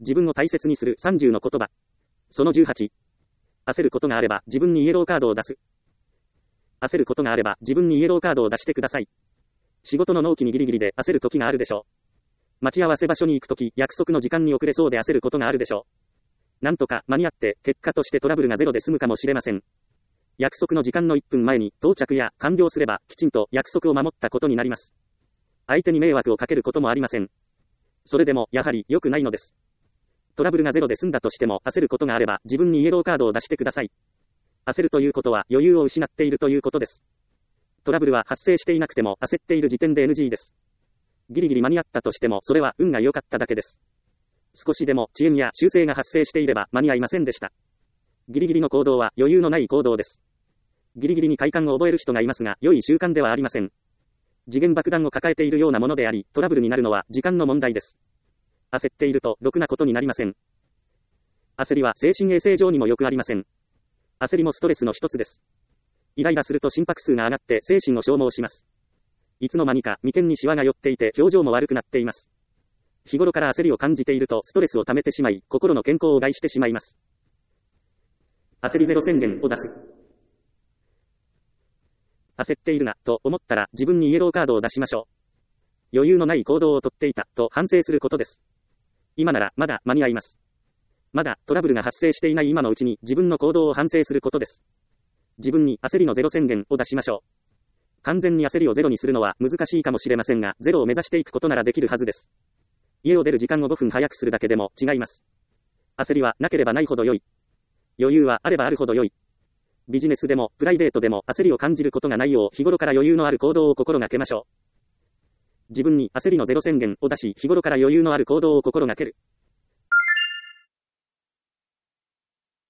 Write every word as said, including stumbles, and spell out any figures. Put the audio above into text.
自分を大切にするさんじゅうの言葉。そのじゅうはち。焦ることがあれば自分にイエローカードを出す。焦ることがあれば自分にイエローカードを出してください。仕事の納期にギリギリで焦る時があるでしょう。待ち合わせ場所に行くとき、約束の時間に遅れそうで焦ることがあるでしょう。なんとか間に合って、結果としてトラブルがゼロで済むかもしれません。約束の時間のいっぷんまえに到着や完了すれば、きちんと約束を守ったことになります。相手に迷惑をかけることもありません。それでも、やはり良くないのです。トラブルがゼロで済んだとしても、焦ることがあれば、自分にイエローカードを出してください。焦るということは、余裕を失っているということです。トラブルは発生していなくても、焦っている時点で エヌジー です。ギリギリ間に合ったとしても、それは運が良かっただけです。少しでも遅延や修正が発生していれば、間に合いませんでした。ギリギリの行動は余裕のない行動です。ギリギリに快感を覚える人がいますが、良い習慣ではありません。時限爆弾を抱えているようなものであり、トラブルになるのは時間の問題です。焦っていると、ろくなことになりません。焦りは精神衛生上にもよくありません。焦りもストレスの一つです。イライラすると心拍数が上がって精神を消耗します。いつの間にか眉間にシワが寄っていて表情も悪くなっています。日頃から焦りを感じているとストレスを溜めてしまい、心の健康を害してしまいます。焦りゼロ宣言を出す。焦っているな、と思ったら自分にイエローカードを出しましょう。余裕のない行動をとっていた、と反省することです。今ならまだ間に合います。まだトラブルが発生していない今のうちに自分の行動を反省することです。自分に焦りのゼロ宣言を出しましょう。完全に焦りをゼロにするのは難しいかもしれませんが、ゼロを目指していくことならできるはずです。家を出る時間をごふん早くするだけでも違います。焦りはなければないほど良い。余裕はあればあるほど良い。ビジネスでもプライベートでも焦りを感じることがないよう日頃から余裕のある行動を心がけましょう。自分に焦りのゼロ宣言を出し、日頃から余裕のある行動を心がける。